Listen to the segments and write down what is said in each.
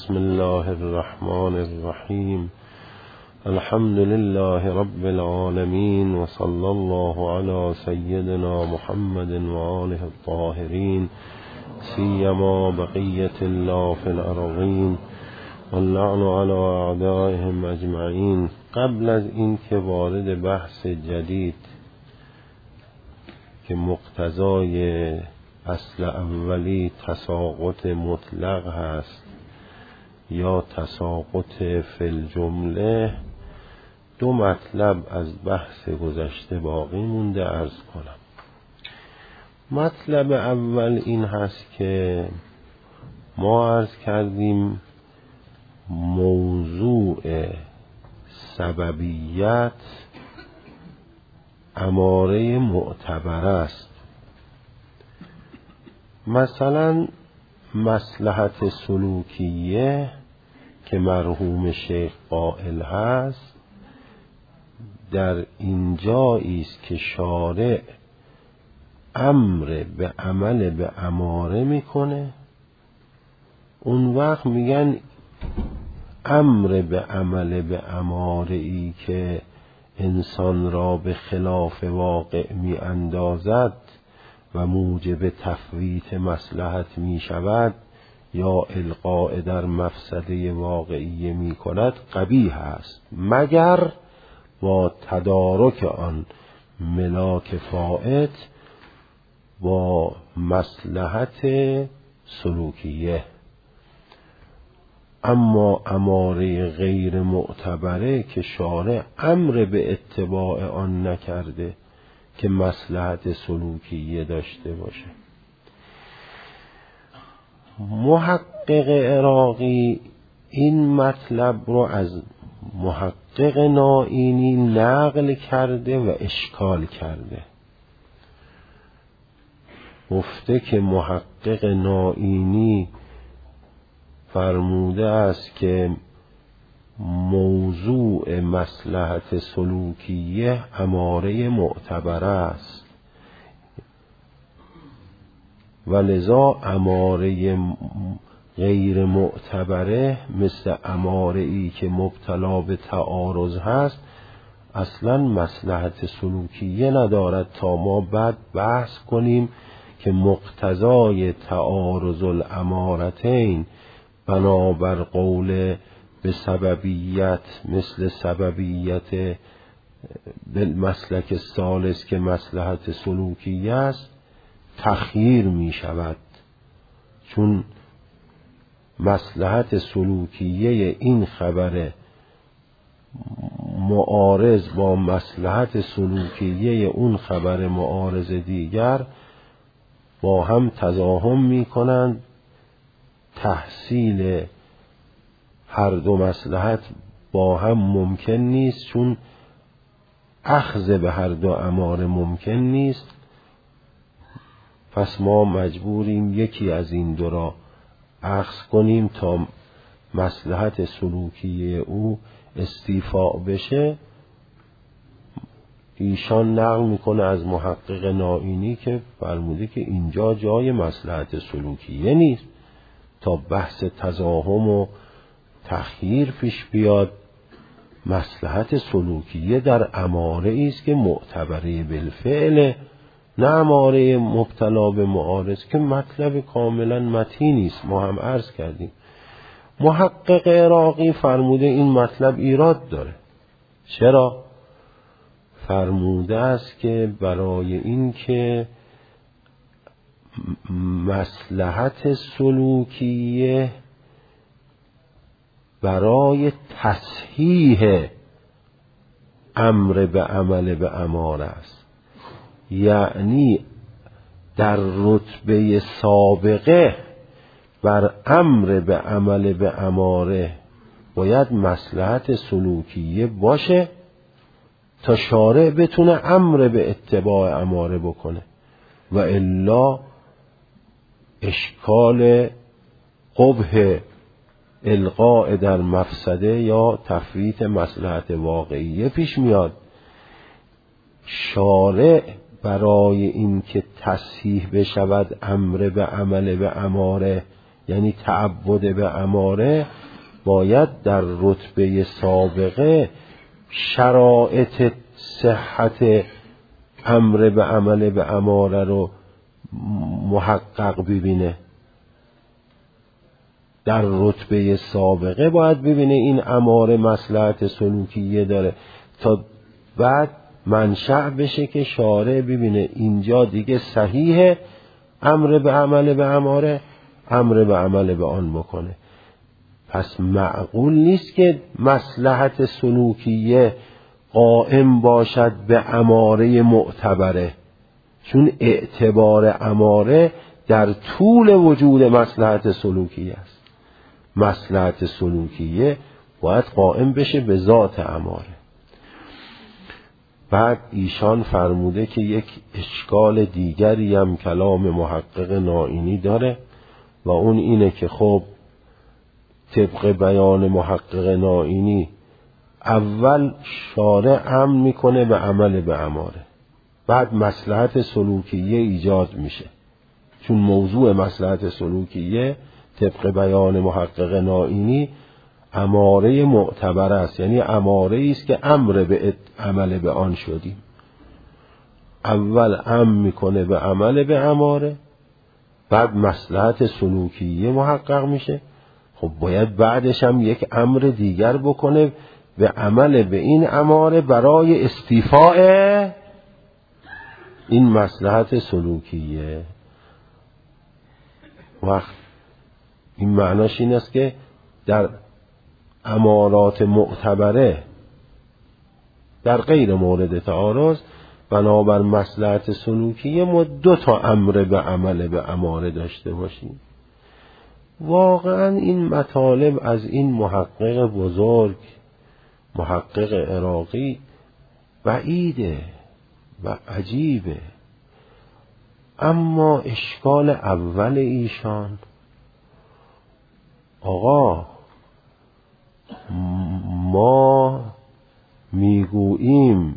بسم الله الرحمن الرحیم. الحمد لله رب العالمین و صلی الله علی سیدنا محمد و آله الطاهرین سیما بقیة الله فی الارضین واللعن علی اعدائهم اجمعین. قبل از این که وارد بحث جدید که مقتضای اصل اولی تساقط مطلق هست یا تساقط فی الجمله، دو مطلب از بحث گذشته باقی مونده عرض کنم. مطلب اول این هست که ما عرض کردیم موضوع سببیت اماره معتبر است. مثلا مصلحت سلوکیه که مرحوم شیخ قائل هست، در اینجایی است که شارع امر به عمل به اماره میکنه، اون وقت میگن امر به عمل به اماره ای که انسان را به خلاف واقع می اندازد و موجب تفویت مصلحت می شود یا القاء در مفسده واقعی می کند قبیح است، مگر با تدارک آن ملاک فائت با مصلحت سلوکیه. اما اماره غیر معتبره که شارع امر به اتباع آن نکرده که مصلحت سلوکیه داشته باشه. محقق عراقی این مطلب رو از محقق نائینی نقل کرده و اشکال کرده. گفته که محقق نائینی فرموده است که موضوع مصلحت سلوکیه اماره معتبر است و لذا اماره غیر معتبره مثل اماره ای که مبتلا به تعارض هست اصلا مصلحت سلوکیه ندارد تا ما بعد بحث کنیم که مقتضای تعارض الامارتین بنابر قول به سببیت مثل سببیت بالمسلک الثالث که مصلحت سلوکیه است تخییر می شود، چون مصلحت سلوکیه این خبر معارض با مصلحت سلوکیه اون خبر معارض دیگر با هم تزاحم می کنند. تحصیل هر دو مصلحت با هم ممکن نیست، چون اخذ به هر دو اماره ممکن نیست. پس ما مجبوریم یکی از این دو را اخذ کنیم تا مصلحت سلوکی او استیفاء بشه. ایشان نقل میکنه از محقق نائینی که فرموده که اینجا جای مصلحت سلوکیه نیست تا بحث تزاحم و تخییر پیش بیاد. مصلحت سلوکیه در اماره است که معتبره بالفعل، نه اماره مبتلا به معارض که مطلب کاملا متینی است. ما هم عرض کردیم محقق عراقی فرموده این مطلب ایراد داره. چرا؟ فرموده است که برای این که مصلحت سلوکیه برای تصحیح امر به عمل به اماره است، یعنی در رتبه سابقه بر امر به عمل به اماره باید مصلحت سلوکیه باشه تا شارع بتونه امر به اتباع اماره بکنه، و الا اشکال قبح القاء در مفسده یا تفویت مصلحت واقعیه پیش میاد. شارع برای این که تصحیح بشود امر به عمل به اماره یعنی تعبد به اماره باید در رتبه سابقه شرایط صحت امر به عمل به اماره رو محقق ببینه. در رتبه سابقه باید ببینه این اماره مصلحت سلوکیه داره تا بعد منشأ بشه که شارع ببینه اینجا دیگه صحیحه امر به عمل به اماره، امر به عمل به آن بکنه. پس معقول نیست که مصلحت سلوکیه قائم باشد به اماره معتبره، چون اعتبار اماره در طول وجود مصلحت سلوکیه است. مصلحت سلوکیه باید قائم بشه به ذات اماره. بعد ایشان فرموده که یک اشکال دیگری هم کلام محقق نائینی داره و اون اینه که خب طبق بیان محقق نائینی اول شارع امر میکنه به عمل به اماره، بعد مصلحت سلوکیه ایجاد میشه، چون موضوع مصلحت سلوکیه طبق بیان محقق نائینی اماره معتبر است، یعنی اماره است که امر به عمل به آن شدیم. اول امر میکنه به عمل به اماره، بعد مصلحت سلوکیه محقق میشه. خب باید بعدش هم یک امر دیگر بکنه به عمل به این اماره برای استیفاء این مصلحت سلوکیه. وقت این معناش این است که در امارات معتبره در غیر مورد تعارض بنابر مصلحت سلوکیه ما 2 امر به عمل به اماره داشته باشیم. واقعا این مطالب از این محقق بزرگ محقق عراقی بعیده و عجیبه، اما اشکال اول ایشان آقا ما میگوییم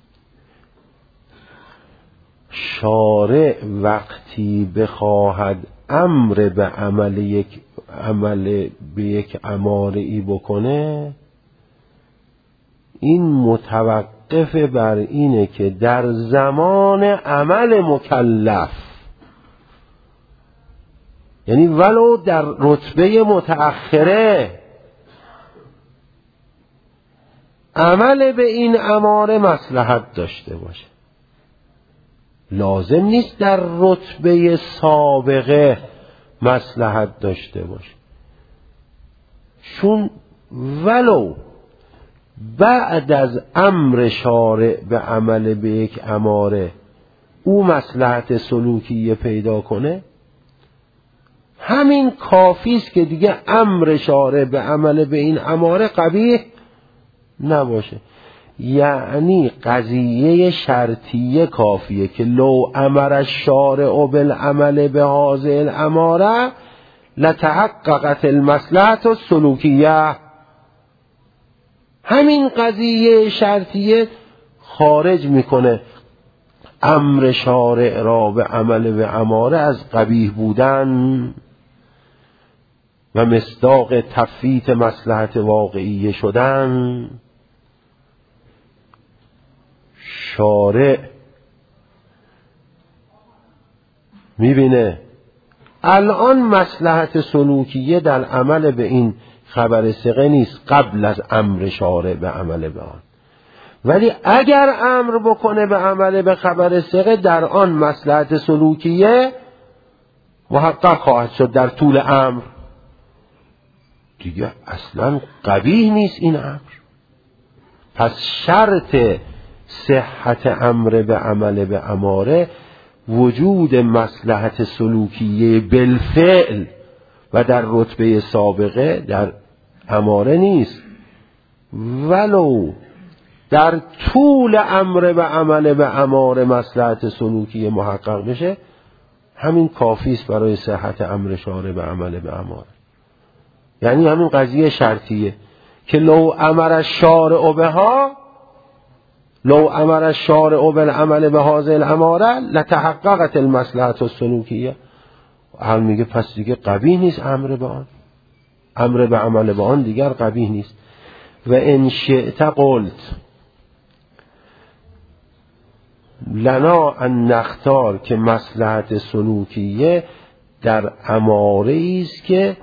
شارع وقتی بخواهد امر به عمل به یک اماره‌ای بکنه این متوقف بر اینه که در زمان عمل مکلف، یعنی ولو در رتبه متأخره، عمل به این اماره مصلحت داشته باشه. لازم نیست در رتبه سابقه مصلحت داشته باشه، چون ولو بعد از امر شارع به عمل به یک اماره او مصلحت سلوکیه پیدا کنه، همین کافی است که دیگه امر شارع به عمل به این اماره قبیح نباشه. یعنی قضیه شرطیه کافیه که لو امر الشارع بالعمل به هذه الاماره لتحققت المصلحة السلوکیه. همین قضیه شرطیه خارج میکنه امر شارع را به عمل به اماره از قبیح بودن و مصداق تفویت مصلحت واقعی شدن. شارع میبینه الان مصلحت سلوکیه در عمل به این خبر ثقه نیست قبل از امر شارع به عمل به آن، ولی اگر امر بکنه به عمل به خبر ثقه در آن مصلحت سلوکیه محقق خواهد شد در طول امر. دیگه اصلا قبیح نیست این امر. پس شرط صحت امر به عمل به اماره وجود مصلحت سلوکیه بالفعل و در رتبه سابقه در اماره نیست، ولو در طول امر به عمل به اماره مصلحت سلوکیه محقق بشه همین کافی است برای صحت امر شارع به عمل به اماره. یعنی همین قضیه شرطیه که لو امر الشارع بها، لو امر الشارع بالعمل به هذه الاماره لتحققت المصلحة السلوکیه. اهل میگه پس دیگه قبیح نیست امر به آن، امر به عمل به آن دیگر قبیح نیست. و ان شئت قلت لنا ان نختار، که مصلحت سلوکیه در اماره است که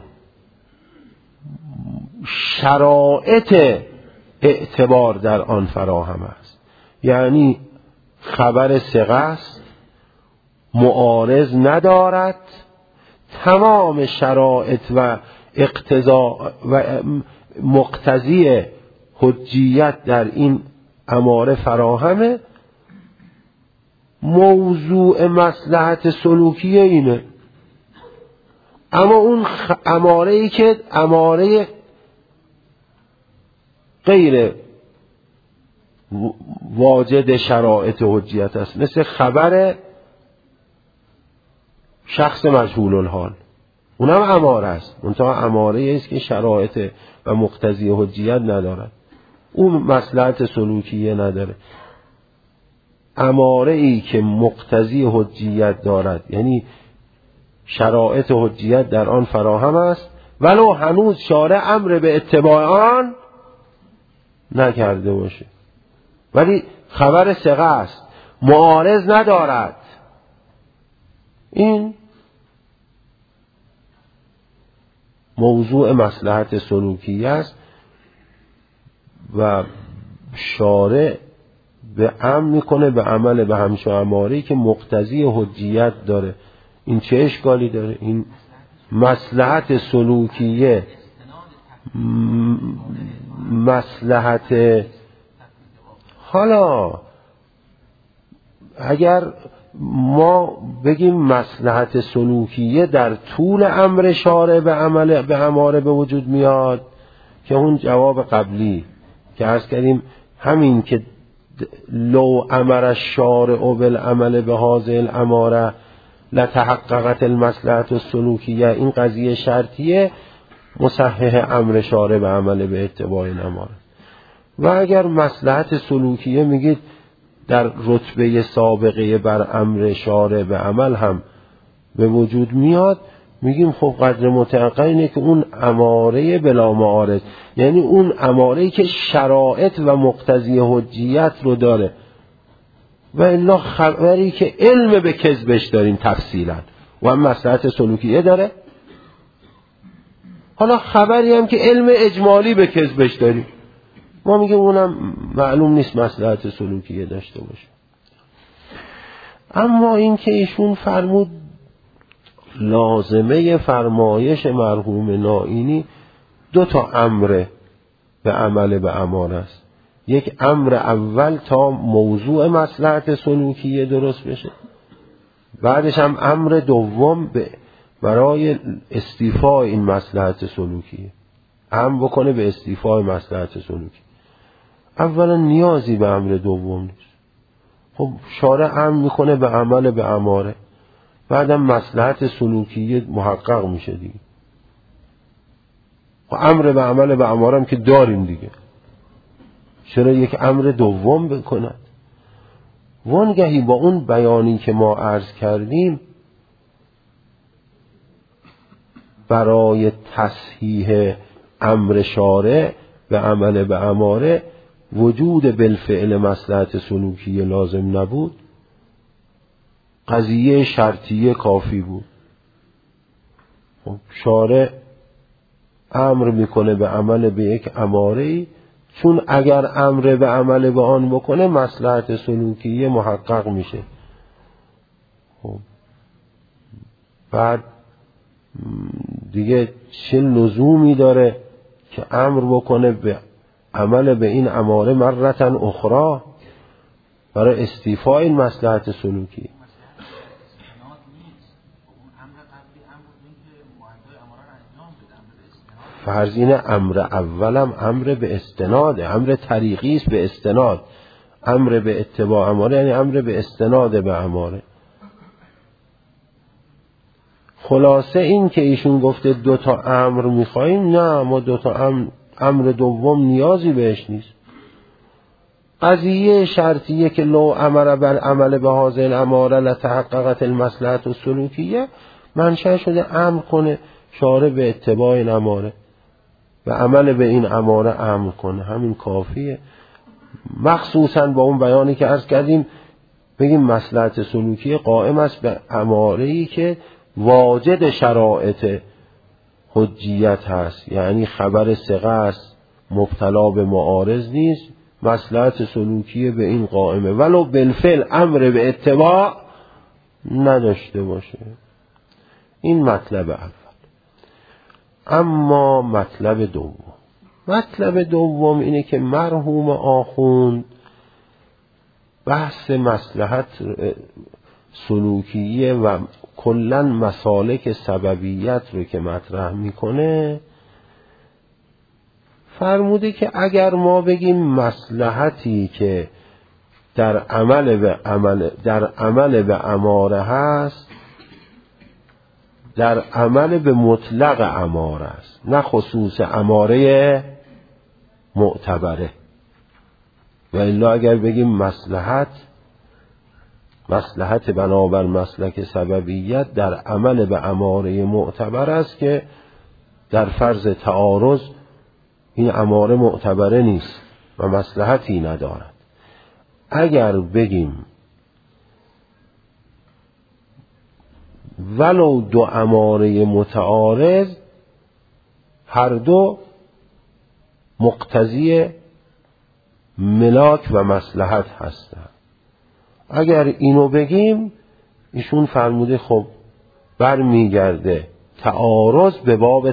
شرایط اعتبار در آن فراهم است. یعنی خبر ثقه است، معارض ندارد، تمام شرایط و اقتضا و مقتضی حجیت در این اماره فراهمه. موضوع مصلحت سلوکیه اینه. اما اون اماره‌ای که اماره غیر واجد شرایط حجیت است، مثل خبر شخص مجهول الحال، اونم اماره است، منتها اماره است که شرایط و مقتضی حجیت ندارد، اون مصلحت سلوکیه نداره. اماره ای که مقتضی حجیت دارد، یعنی شرایط حجیت در آن فراهم است، ولو هنوز شارع امر به اتباع آن نکرده باشه، ولی خبر ثقه است، معارض ندارد، این موضوع مصلحت سلوکیه است و شارع به امر میکنه به عمل به همچو اماره‌ای که مقتضی حجیت داره. این چه اشکالی داره؟ این مصلحت سلوکیه، مصلحت، حالا اگر ما بگیم مصلحت سلوکیه در طول امر شارع به عمل به اماره به وجود میاد، که اون جواب قبلی که عرض کردیم، همین که لو امر الشارع بالعمل به هذه الاماره لتحققت المصلحت السلوکیه، این قضیه شرطیه مصحح امر شارع به عمل به اتباع این اماره. و اگر مصلحت سلوکیه میگید در رتبه سابقه بر امر شارع به عمل هم به وجود میاد، میگیم خب قدر متعقل اینه که اون اماره بلا معارض، یعنی اون اماره‌ای که شرایط و مقتضی حجیت رو داره، و الا خبری که علم به کذبش داریم تفصیلا و هم مصلحت سلوکیه داره، حالا خبری هم که علم اجمالی به کذبش داریم، ما میگیم اونم معلوم نیست مصلحت سلوکیه داشته باشه. اما این که ایشون فرمود لازمه فرمایش مرحوم نائینی دو تا امر به عمل به اماره است. یک امر اول تا موضوع مصلحت سلوکیه درست بشه، بعدش هم امر دوم برای استیفاء این مصلحت سلوکیه، امر بکنه به استیفاء مصلحت سلوکی. اولا نیازی به امر دوم نیست، خب شارع امر میکنه به عمل به اماره، بعدم مصلحت سلوکیه محقق میشه دیگه. خب امر به عمل به اماره هم که داریم دیگه، چرا یک امر دوم بکند؟ وانگهی با اون بیانی که ما عرض کردیم برای تصحیح امر شارع به عمل به اماره وجود بالفعل مصلحت سلوکیه لازم نبود، قضیه شرطیه کافی بود. خب شارع امر میکنه به عمل به یک اماره‌ای، چون اگر امر به عمل به آن بکنه مصلحت سلوکیه محقق میشه. خب بعد دیگه چه لزومی داره که امر بکنه به عمل به این اماره مرتن اخرى برای استیفاء این مصلحت سلوکی؟ فرض اینه امر اولم امر به استناد، امر طریقی است به استناد، امر به اتباع اماره یعنی امر به استناد به اماره. خلاصه این که ایشون گفته دو تا امر میخواییم، نه ما دو تا امر دوم نیازی بهش نیست. قضیه شرطیه که لو امر بر عمل به هذه الاماره لتحققت المصلحت السلوکیه منشأ شده امر کنه شارع به اتباع این اماره و عمل به این اماره امر کنه، همین کافیه. مخصوصا با اون بیانی که عرض کردیم بگیم مصلحت سلوکی قائم است به اماره‌ای که واجد شرایط حجیت هست، یعنی خبر ثقه است، مبتلا به معارض نیست، مصلحت سلوکی به این قائمه ولو بالفعل امر به اتباع نداشته باشه. این مطلب اول. اما مطلب دوم اینه که مرحوم آخوند بحث مصلحت سلوکیه و کلاً مسالک سببیت رو که مطرح میکنه، فرموده که اگر ما بگیم مصلحتی که در عمل به اماره هست، در عمل به مطلق اماره است، نه خصوص اماره معتبره. و الا اگر بگیم مصلحت بنابر مسلک سببیت در عمل به اماره معتبر است که در فرض تعارض این اماره معتبره نیست و مصلحتی ندارد. اگر بگیم ولو دو اماره متعارض هر دو مقتضی ملاک و مصلحت هستند، اگر اینو بگیم ایشون فرموده خب برمیگرده تعارض به باب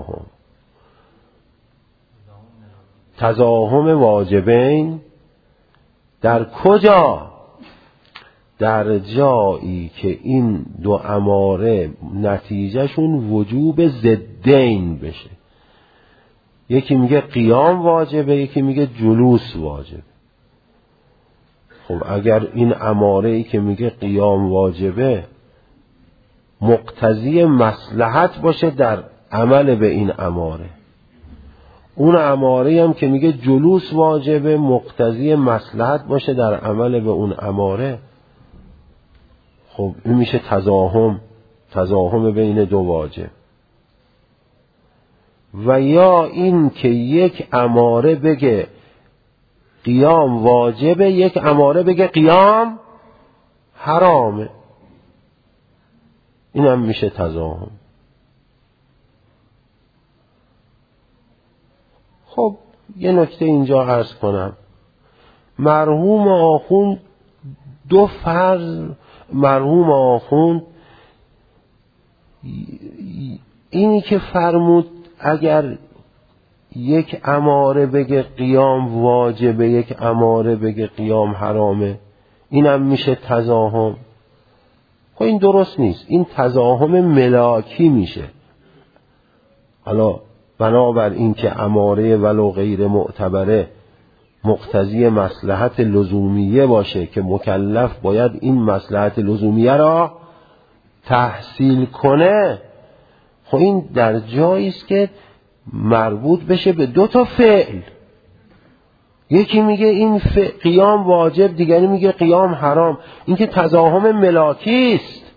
تزاحم واجبین. در کجا؟ در جایی که این دو اماره نتیجهشون وجوب ضدین بشه. یکی میگه قیام واجبه، یکی میگه جلوس واجبه. خب اگر این اماره ای که میگه قیام واجبه مقتضی مصلحت باشه در عمل به این اماره، اون اماره هم که میگه جلوس واجبه مقتضی مصلحت باشه در عمل به اون اماره، خب این میشه تزاحم بین دو واجب. و یا این که یک اماره بگه قیام واجبه، یک اماره بگه قیام حرامه، این هم میشه تزاحم. خب یه نکته اینجا عرض کنم. مرحوم آخوند اینی که فرمود اگر یک اماره بگه قیام واجبه یک اماره بگه قیام حرامه، اینم میشه تزاحم. خب این درست نیست، این تزاحم ملاکی میشه. حالا بنابر این که اماره ولو غیر معتبره مقتضی مصلحت لزومیه باشه که مکلف باید این مصلحت لزومیه را تحصیل کنه، خب این در جایی است که مربوط بشه به دو تا فعل. یکی میگه این قیام واجب، دیگری میگه قیام حرام. این که تزاحم ملاکی است.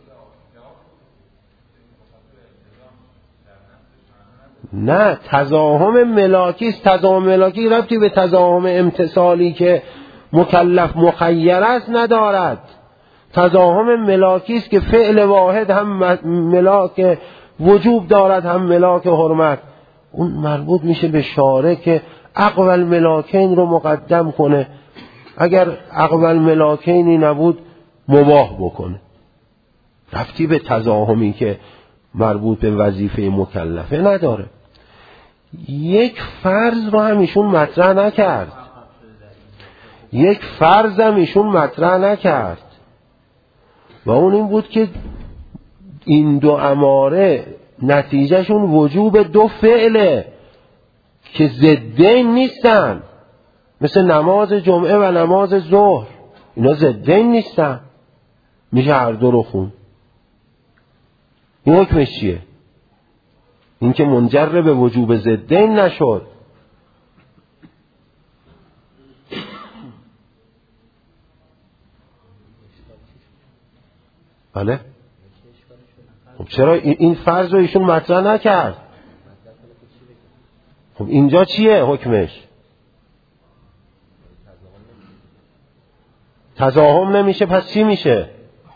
نه، تزاحم ملاکی است. تزاحم ملاکی ربطی به تزاحم امتصالی که مکلف مخیر است ندارد. تزاحم ملاکی است که فعل واحد هم ملاک وجوب دارد هم ملاک حرمت. اون مربوط میشه به شارع که اقوى الملاکین رو مقدم کنه، اگر اقوى الملاکینی نبود مباح بکنه. ربطی به تزاحمی که مربوط به وظیفه مکلفه نداره. یک فرض رو هم ایشون مطرح نکرد، و اون این بود که این دو اماره نتیجهشون وجوب دو فعله که ضدین نیستن، مثل نماز جمعه و نماز ظهر، اینا ضدین نیستن، میشه هر دو رو خون. این حکمش چیه؟ این که منجر به وجوب ضدین نشد. بله؟ خب چرا این فرض رو ایشون مطرح نکرد؟ خب اینجا چیه حکمش؟ تضاهم نمیشه، پس چی میشه؟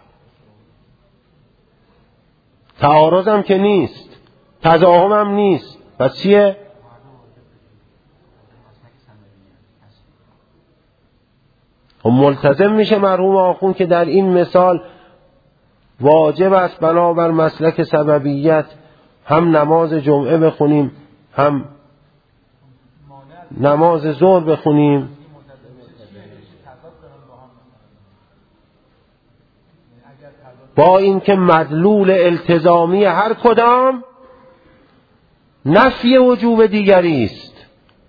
تعارض هم که نیست، تضاهم هم نیست، پس چیه؟ خب ملتزم میشه مرحوم آخوند که در این مثال واجب است بنابر مسلک سببیت هم نماز جمعه بخونیم هم نماز ظهر بخونیم. با اینکه مدلول التزامی هر کدام نفی وجوب دیگری است.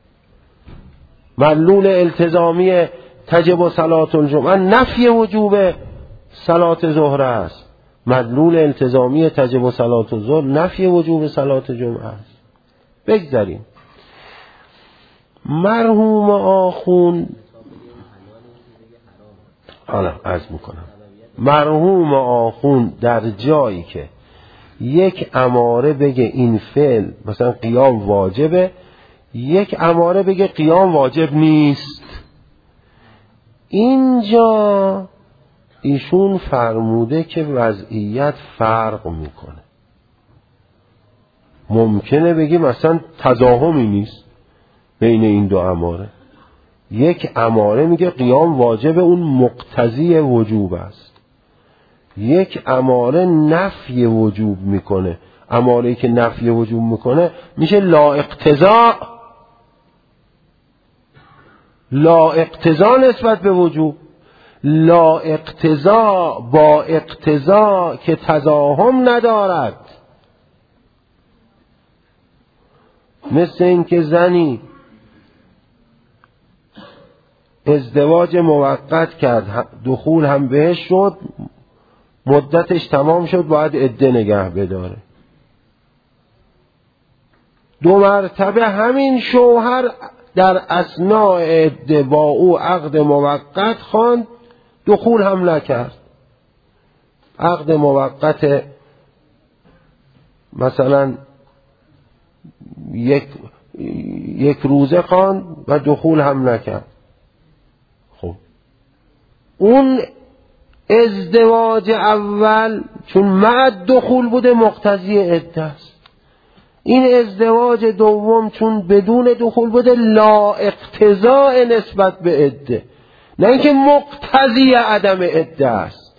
مدلول التزامی تجب صلاة الجمعه نفی وجوب صلاة ظهر است. مدلول التزامی تجب صلاة الظهر نفی وجوب صلاة جمعه است. بگذاریم. مرحوم آخوند عرض میکنم، مرحوم آخوند در جایی که یک اماره بگه این فعل مثلا قیام واجبه، یک اماره بگه قیام واجب نیست، اینجا ایشون فرموده که وضعیت فرق میکنه. ممکنه بگیم مثلا تضاهمی نیست بین این دو اماره. یک اماره میگه قیام واجب، اون مقتضی وجوب است. یک اماره نفی وجوب میکنه. اماره که نفی وجوب میکنه میشه لا اقتضا، لا اقتضا نسبت به وجوب. لا اقتضا با اقتضا که تضاهم ندارد. مثل این که زنی ازدواج موقت کرد، دخول هم بهش شد، مدتش تمام شد، باید عده نگه بداره. 2 مرتبه همین شوهر در اثناء عده با او عقد موقت خواند، دخول هم نکرد. عقد موقت مثلا یک روزه خواند و دخول هم نکرد. خب اون ازدواج اول چون مع دخول بوده مقتضی عده است. این ازدواج دوم چون بدون دخول بوده لا اقتضاء نسبت به عده، نه اینکه مقتضی عدم عده است.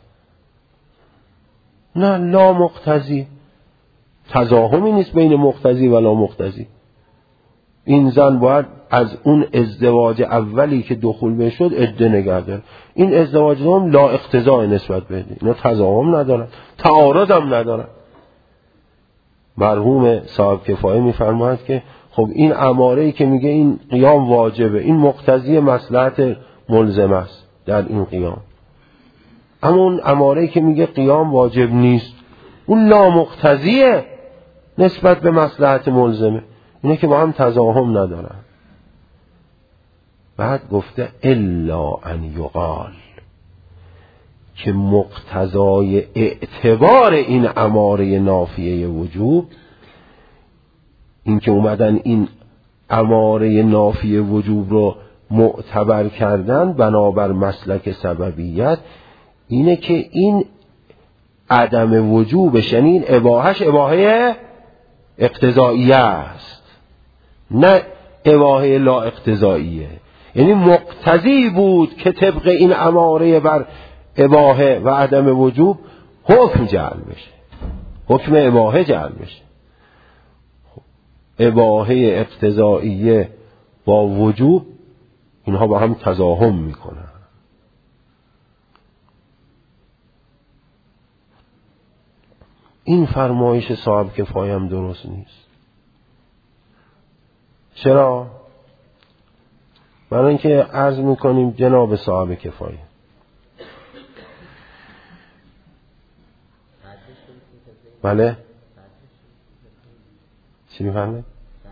نه، لا مقتضی، تضاهمی نیست بین مقتضی و لا مقتضی. این زن باید از اون ازدواج اولی که دخول بهش شد عده نگه داره. این ازدواج دوم لا اقتضاء نسبت به عده، اینا تضاهم ندارن، تعارض هم ندارن. مرحوم صاحب کفایه میفرماید که خب این اماره‌ای که میگه این قیام واجبه، این مقتضی مصلحت ملزم است در این قیام. اما اون اماره‌ای که میگه قیام واجب نیست، اون لا مقتضیه نسبت به مصلحت ملزمه. اینه که با هم تضاهم ندارن. بعد گفته الا ان یقال، که مقتضای اعتبار این اماره نافیه وجوب، این که اومدن این اماره نافیه وجوب رو معتبر کردن بنابر مسلک سببیت، اینه که این عدم وجوبش، یعنی این اباحش اباحه اقتضائیه است، نه اباحه لا اقتضائیه. یعنی مقتضی بود که طبق این اماره بر اباحه و عدم وجوب حکم جعل بشه، حکم اباحه جعل بشه. اباحه اقتضائیه با وجوب اینها با هم تضاهم میکنن. این فرمایش صاحب کفایه هم درست نیست. چرا؟ برای اینکه عرض میکنیم جناب صاحب کفایه بله چی میفهمه؟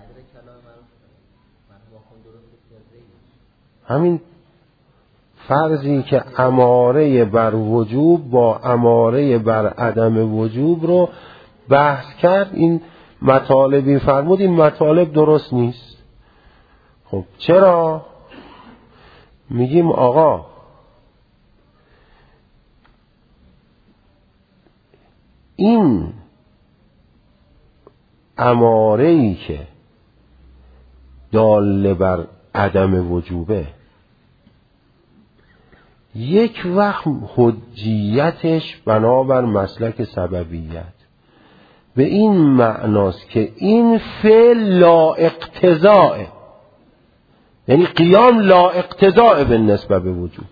همین فرضی که اماره بر وجوب با اماره بر عدم وجوب رو بحث کرد، این مطالبی فرمود، این مطالب درست نیست. خب چرا؟ میگیم آقا این اماره‌ای که دال بر عدم وجوبه، یک وقت حجیتش بنابر مسلک سببیت به این معناست که این فعل لا اقتضاء، یعنی قیام لا اقتضاء بالنسبه به وجوب.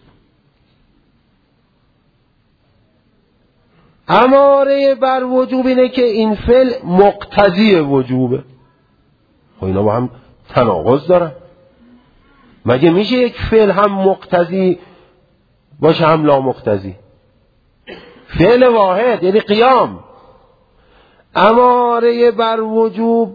اماره بر وجوب اینه که این فعل مقتضی وجوبه. خب اینا با هم تناقض دارن. مگه میشه یک فعل هم مقتضی باشه هم لا مقتضی؟ فعل واحد یعنی قیام. اماره بر وجوب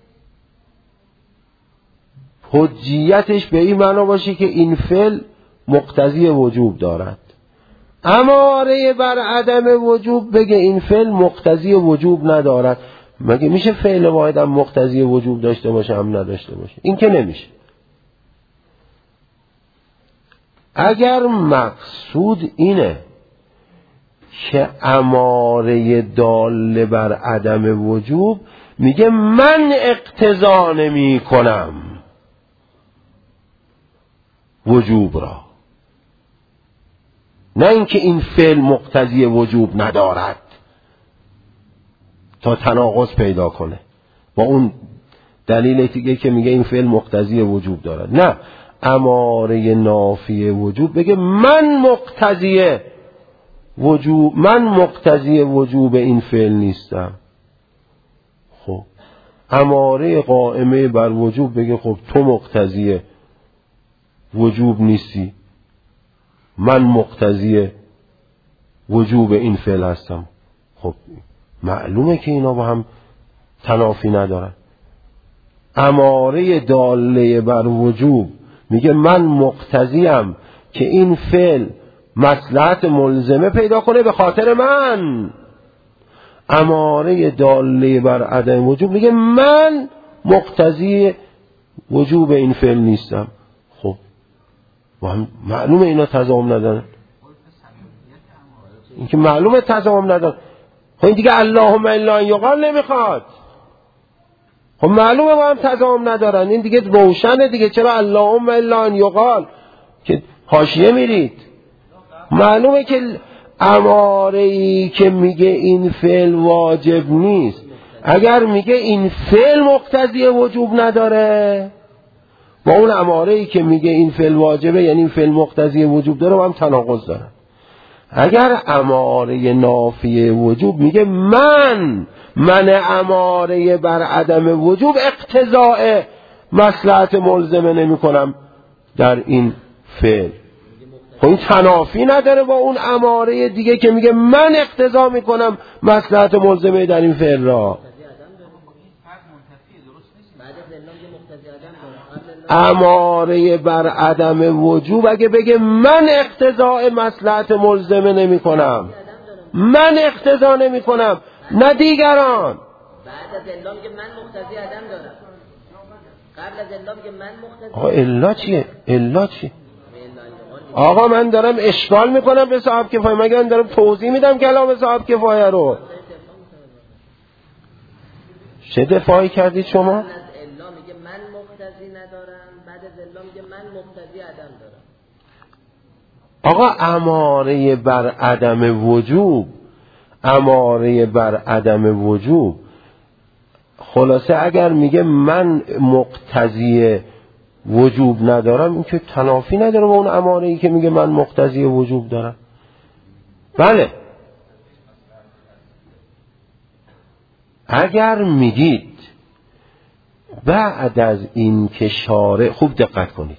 حجیتش به این معنا باشه که این فعل مقتضی وجوب دارد. اماره بر عدم وجوب بگه این فعل مقتضی وجوب ندارد. مگه میشه فعل واحد هم مقتضی وجوب داشته باشه هم نداشته باشه؟ این که نمیشه. اگر مقصود اینه که اماره دال بر عدم وجوب، میگه من اقتضا نمی کنم وجوب را، نه اینکه این فعل مقتضی وجوب ندارد تا تناقض پیدا کنه با اون دلیل دیگه که میگه این فعل مقتضی وجوب دارد. نه، اماره نافی وجوب بگه من مقتضی وجوب این فعل نیستم. خب اماره قائمه بر وجوب بگه خب تو مقتضی وجوب نیستی، من مقتضی وجوب این فعل هستم. خب معلومه که اینا با هم تنافی ندارن. اماره داله بر وجوب میگه من مقتضیم که این فعل مصلحت ملزمه پیدا کنه به خاطر من. اماره داله بر عدم وجوب میگه من مقتضی وجوب این فعل نیستم. خب معلومه اینا تضامن ندارن. این که معلومه تضامن ندارن. خب این دیگه اللهم الا ان یقال نمیخواد. خب معلومه با هم تضامن ندارن. این دیگه روشنه دیگه. چرا اللهم الا ان یقال که حاشیه میرید؟ معلومه که اماره‌ای که میگه این فعل واجب نیست، اگر میگه این فعل مقتضی وجوب نداره، با اون اماره‌ای که میگه این فعل واجبه یعنی این فعل مقتضی وجوب داره با هم تناقض داره. اگر اماره نافی وجوب میگه من اماره بر عدم وجوب اقتضاء مصلحت ملزمه نمی کنم در این فعل، خب این تنافی نداره با اون اماره دیگه که میگه من اقتضا میکنم مصلحت ملزمه در این فعل را. اماره بر عدم وجوب اگه بگه من اقتضاء مصلحت ملزمه نمی کنم، من اقتضا نمی کنم نه دیگران. بعد از الا میگه من مقتضی عدم دارم، قبل از الا میگه من مقتضی. آقا الا چیه؟ الا چی؟ آقا من دارم اشکال میکنم به صاحب کفایه، مگه من دارم توضیح میدم کلام صاحب کفایه رو. چه دفاعی کردید شما؟ از الا میگه من مقتضی ندارم، بعد از الا میگه من مقتضی عدم دارم. آقا اماره بر عدم وجوب، اماره بر عدم وجوب خلاصه اگر میگه من مقتضی وجوب ندارم، این که تنافی نداره با اون اماره ای که میگه من مقتضی وجوب دارم. بله اگر میگید بعد از این که شارع، خوب دقت کنید،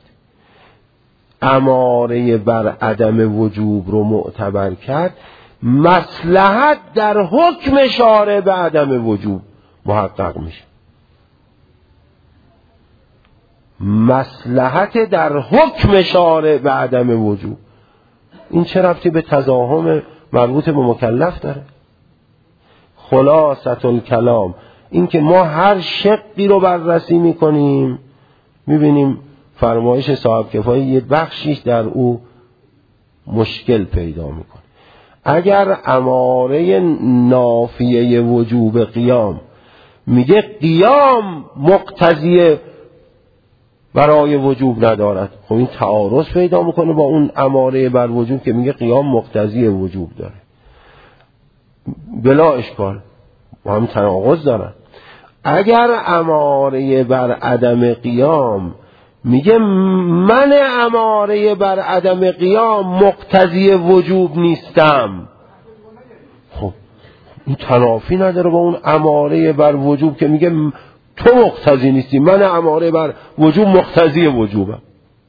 اماره بر عدم وجوب رو معتبر کرد، مصلحت در حکم شارع به عدم وجوب محقق میشه. مصلحت در حکم شارع به عدم وجوب، این چه ربطی به تزاحم مربوط به مکلف داره؟ خلاصة الکلام این که ما هر شقی رو بررسی میکنیم، میبینیم فرمایش صاحب کفایه یه بخشیش در او مشکل پیدا میکنه. اگر اماره نافیه وجوب قیام میگه قیام مقتضی برای وجوب ندارد، خب این تعارض پیدا میکنه با اون اماره بر وجوب که میگه قیام مقتضی وجوب داره. بلا اشکال با هم تناقض دارن. اگر اماره بر عدم قیام میگه من اماره بر عدم قیام مقتضی وجوب نیستم، خب این تنافی نداره با اون اماره بر وجوب که میگه تو مقتضی نیستی، من اماره بر وجوب مقتضی وجوبم.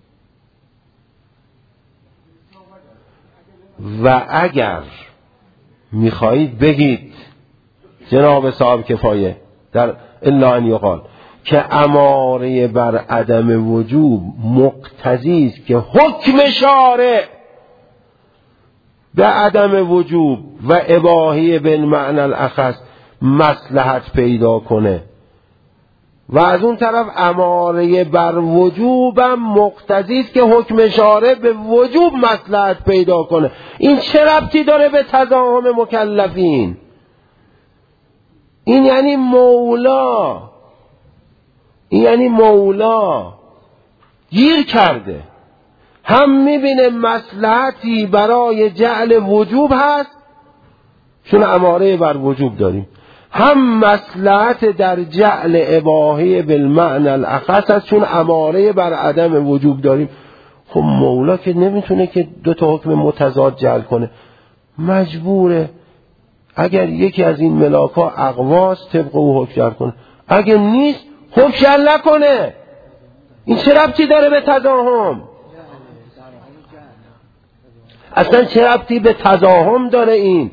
و اگر میخواهید بگید جناب صاحب کفایه در الا ان یقال که اماره بر عدم وجوب مقتضی است که حکم شارع به عدم وجوب و اباحی بالمعنی الاخص مصلحت پیدا کنه و از اون طرف اماره بر وجوبم مقتضی است که حکم شارع به وجوب مصلحت پیدا کنه، این چه ربطی داره به تزاحم مکلفین؟ این یعنی مولا گیر کرده، هم میبینه مصلحتی برای جعل وجوب هست چون اماره بر وجوب داریم، هم مصلحت در جعل اباحه بالمعنی الاخص هست چون اماره بر عدم وجوب داریم. خب مولا که نمیتونه که دو تا حکم متضاد جعل کنه، مجبوره اگر یکی از این ملاکا اقواس طبق او حکم جعل کنه، اگر نیست حکم جعل نکنه. این چه ربطی داره به تزاحم؟ اصلا چه ربطی به تزاحم داره؟ این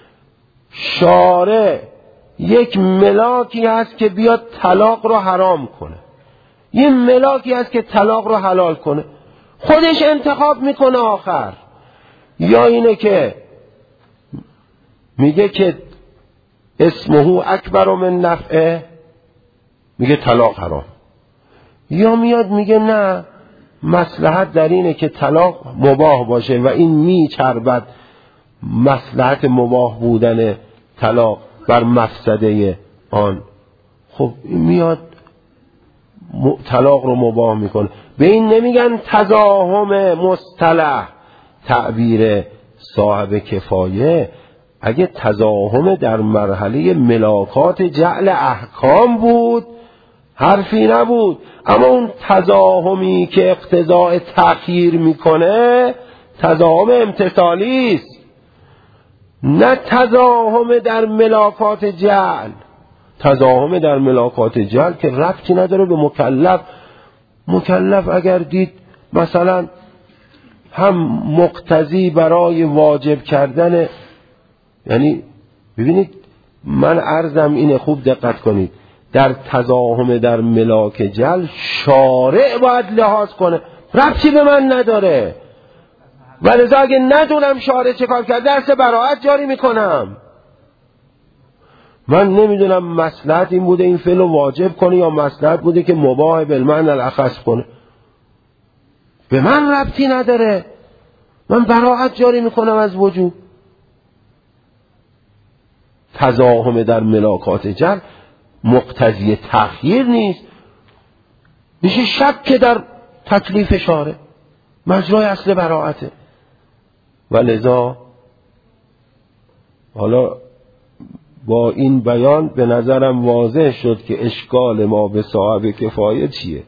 شارع یک ملاکی هست که بیاد طلاق رو حرام کنه، یه ملاکی هست که طلاق رو حلال کنه، خودش انتخاب میکنه آخر. یا اینه که میگه که اسمه اکبر من نفعه، میگه طلاق حرام، یا میاد میگه نه مصلحت در اینه که طلاق مباح باشه و این میچربد مصلحت مباح بودن طلاق بر مفسده آن. خب میاد طلاق رو مباح میکنه. به این نمیگن تزاحم مصطلح. تعبیر صاحب کفایه اگه تزاحم در مرحله ملاکات جعل احکام بود حرفی نبود، اما اون تزاحمی که اقتضاء تأخیر میکنه تزاحم امتثالی است، نه تزاحم در ملاکات جعل. تزاحم در ملاکات جعل که ربطی نداره به مکلف. مکلف اگر دید مثلا هم مقتضی برای واجب کردن، یعنی ببینید من عرضم اینه، خوب دقت کنید، در تزاحم در ملاک جعل شارع باید لحاظ کنه، ربطی به من نداره. ولذا اگه ندونم شارع چه کار کرده درس براءت جاری میکنم. من نمیدونم مصلحت این بوده این فعل واجب کنه یا مصلحت بوده که مباح بالمعنی الاخص کنه، به من ربطی نداره، من براءت جاری میکنم از وجوب. تزاحم در ملاکات جعل مقتضی تأخیر نیست، میشه شک در تکلیف شارع، مجرای اصل براءته. ولذا حالا با این بیان به نظرم واضح شد که اشکال ما به صاحب کفایه چیه.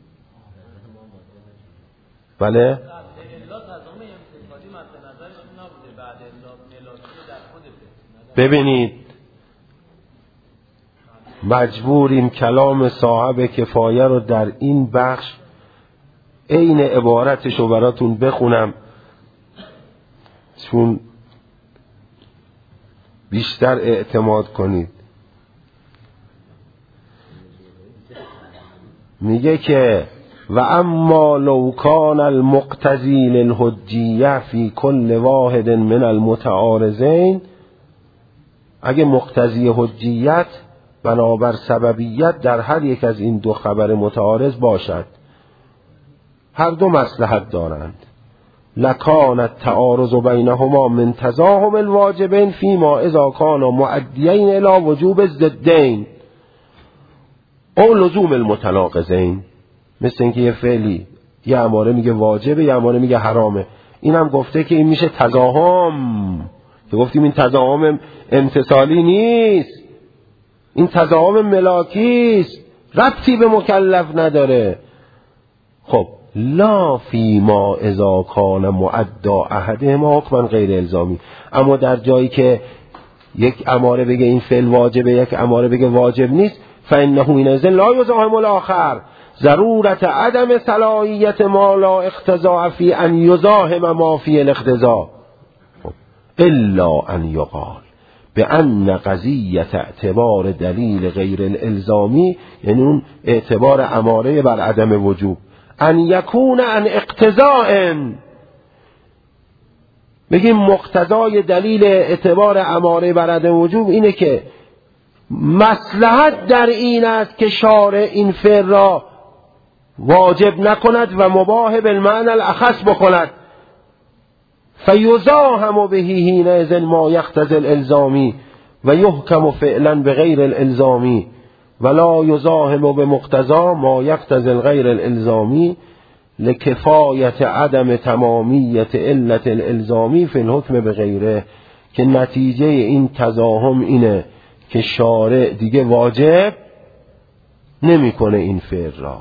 بله؟ ببینید مجبوریم کلام صاحب کفایه رو در این بخش عین عبارتش رو براتون بخونم چون بیشتر اعتماد کنید. میگه که و اما لو کان المقتضی للحجیه فی کل واحد من المتعارضین اگه مقتضی حجیت بنابر سببیت در هر یک از این دو خبر متعارض باشد، هر دو مصلحت دارند، لکان التعارض بینهما من تزاحم الواجبین فیما اذا کانا مؤدیین الی وجوب الضدین او لزوم المتناقضین. مثل اینکه یه فعلی یه اماره میگه واجبه، یه اماره میگه حرامه. این هم گفته که این میشه تزاحم، که گفتیم این تزاحم امتصالی نیست، این تزاحم ملاکی است، ربطی به مکلف نداره. خب لا فیما اذا کان معدا احدهما حکما غیر الزامی، اما در جایی که یک اماره بگه این فعل واجبه، یک اماره بگه واجب نیست، فانه حینئذ لا یزاحم الاخر، ضرورت عدم صلاحیت ما لا اقتضاء فی ان یزاحم ما فی الاقتضاء الا ان یقال بأن قضیت اعتبار دلیل غیر الالزامی، یعنی اون اعتبار اماره بر عدم وجوب، ان یکون ان اقتضاء، بگیم مقتضای دلیل اعتبار اماره بر عدم وجوب اینه که مصلحت در این است که شارع این فعل را واجب نکند و مباح بالمعنی الاخص بکند، فیزاحم به حینئذ ما یقتضی الالزامی و یحکم فعلا بغیر الالزامی ولا یزاحم بمقتضا ما یقتضی الغیر الالزامی لکفایت عدم تمامیت علت الالزامی فی الحکم بغیره. که نتیجه این تزاحم اینه که شارع دیگه واجب نمیکنه این فعل را.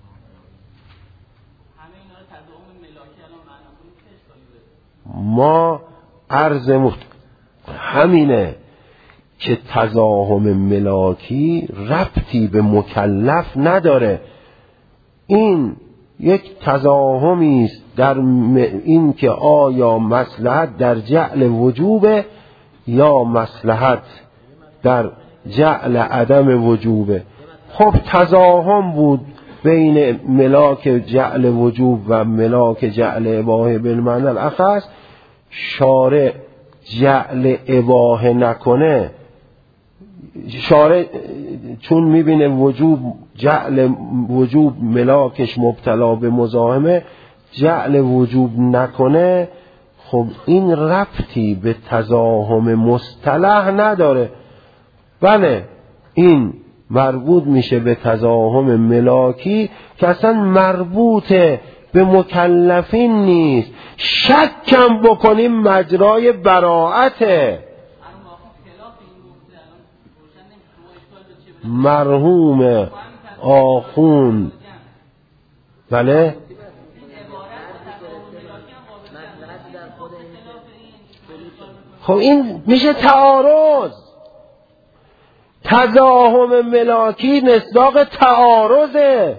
ما عرض همینه که تزاحم ملاکی ربطی به مکلف نداره. این یک تزاحمی است در این که آیا مصلحت در جعل وجوبه یا مصلحت در جعل عدم وجوبه. خب تزاحم بود بین ملاک جعل وجوب و ملاک جعل اباحه بالمعنی الاخص، شارع جعل اباحه نکنه، شارع چون میبینه وجوب جعل وجوب ملاکش مبتلا به مزاحمه، جعل وجوب نکنه، خب این ربطی به تزاحم مصطلح نداره. بله این مربوط میشه به تزاحم ملاکی که اصلا مربوط به مکلفین نیست. شکم بکنیم مجرای براءته. مرحوم آخوند بله خب این میشه تعارض. تزاحم ملاکی مصداق تعارضه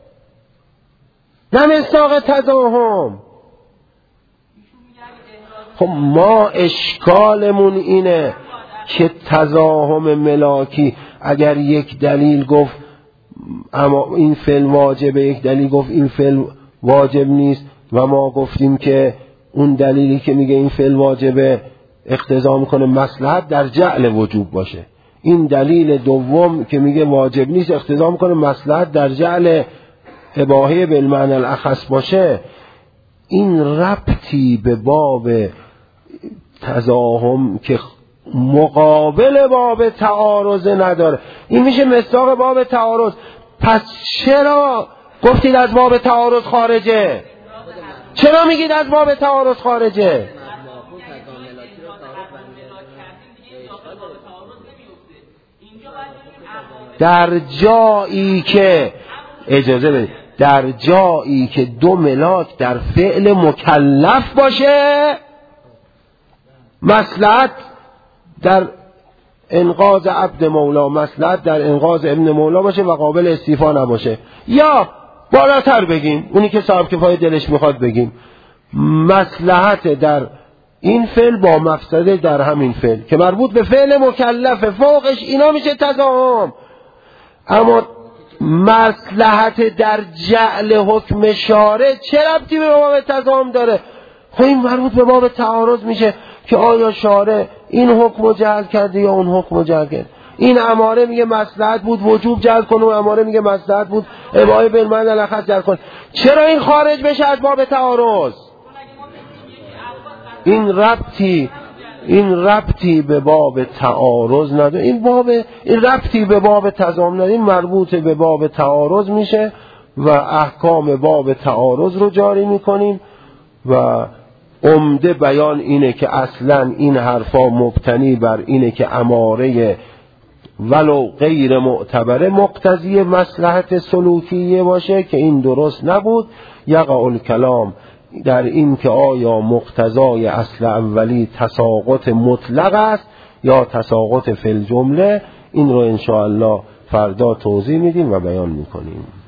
نه مصداق تزاحم. خب ما اشکالمون اینه که تزاحم ملاکی اگر یک دلیل گفت اما این فعل واجبه، یک دلیل گفت این فعل واجب نیست و ما گفتیم که اون دلیلی که میگه این فعل واجبه اقتضا میکنه مصلحت در جعل وجوب باشه، این دلیل دوم که میگه واجب نیست اقتضا میکنه مصلحت در جعل اباحه بالمعنی الاخص باشه. این ربطی به باب تزاحم که مقابل باب تعارض نداره. این میشه مصداق باب تعارض. پس چرا گفتید از باب تعارض خارجه؟ چرا میگید از باب تعارض خارجه؟ در جایی که اجازه بدید، در جایی که دو ملاک در فعل مکلف باشه، مصلحت در انقاذ عبد مولا، مصلحت در انقاذ ابن مولا باشه و قابل استیفا نباشه، یا بالاتر بگیم اونی که صاحب کفایه دلش میخواد بگیم مصلحت در این فعل با مفسده در همین فعل که مربوط به فعل مکلف، فوقش اینا میشه تزاحم. اما مصلحت در جعل حکم شارع چه ربطی به باب تزاحم داره؟ خب این مربوط به باب تعارض میشه که آیا شارع این حکم رو جلب کرده یا اون حکم رو جلب کرده. این اماره میگه مصلحت بود وجوب جلب کنه و اماره میگه مصلحت بود اباحه بالمعنی الاخص جلب کنه. چرا این خارج بشه از باب تعارض؟ این ربطی به باب تعارض نداره، این ربطی به باب تضامن نداره، این مربوط به باب تعارض میشه و احکام باب تعارض رو جاری میکنیم و عمده بیان اینه که اصلا این حرفا مبتنی بر اینه که اماره ولو غیر معتبره مقتضی مصلحت سلوکیه باشه که این درست نبود. یقع الکلام در این که آیا مقتضای اصل اولی تساقط مطلق است یا تساقط فی الجمله، این رو انشاءالله فردا توضیح میدیم و بیان میکنیم.